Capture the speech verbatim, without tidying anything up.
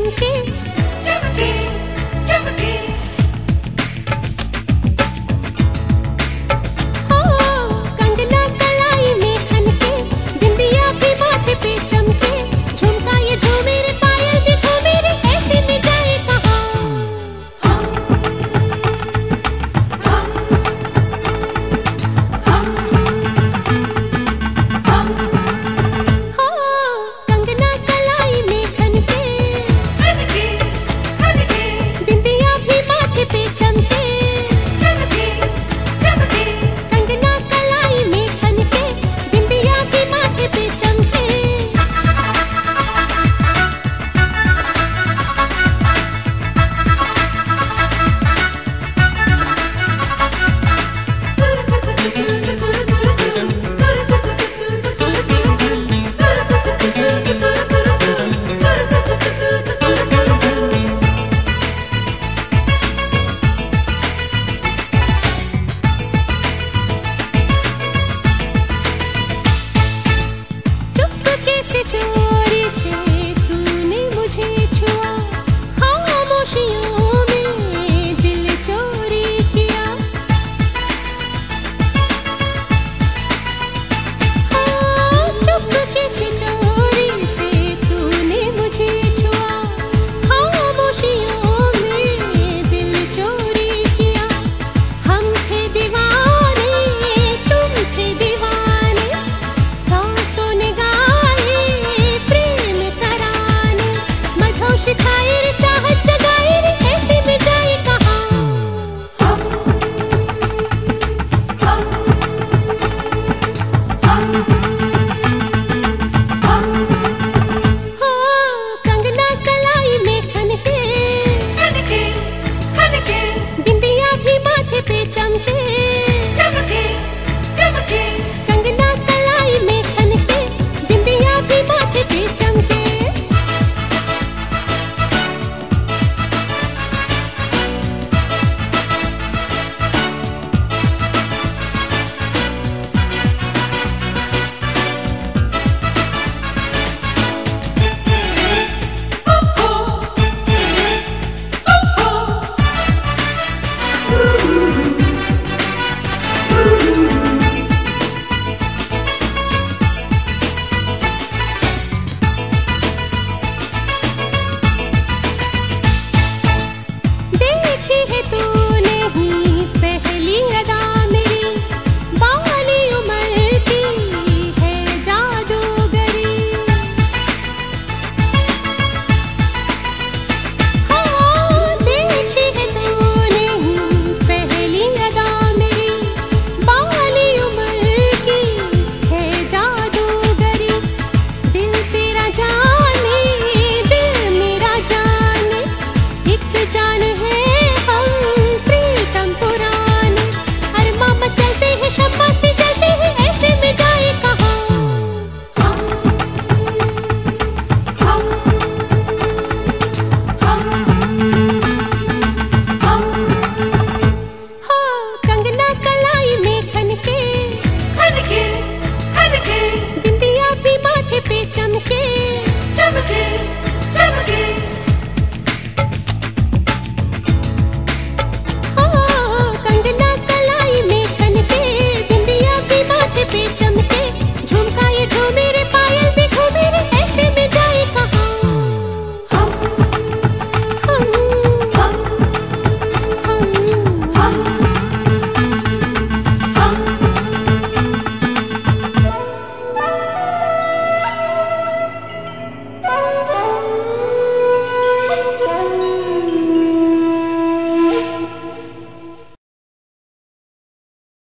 चमके चमके चमके। हो कंगना कलाई में खनके, बिंदिया भी माथे पे चमके, झुमका ये झूमे रे पायल दिखो मेरे, ऐसे में जाए कहाँ हम हम हम हम। हो कंगना कलाई में खनके खनके खनके, बिंदिया भी माथे पे चमके चमके चमके। कंगना कलाई में खनके, बिंदिया भी माथे पे चमके। चुपके से चोरी से तूने मुझे छुआ, खामोशियों में दिल चोरी किया। हाँ चुपके से चोरी से तूने मुझे छुआ, खामोशियों में दिल चोरी किया। हम थे दीवाने तुम थे दीवाने, सांसों ने गाए प्रेम तराने, मधोश छाए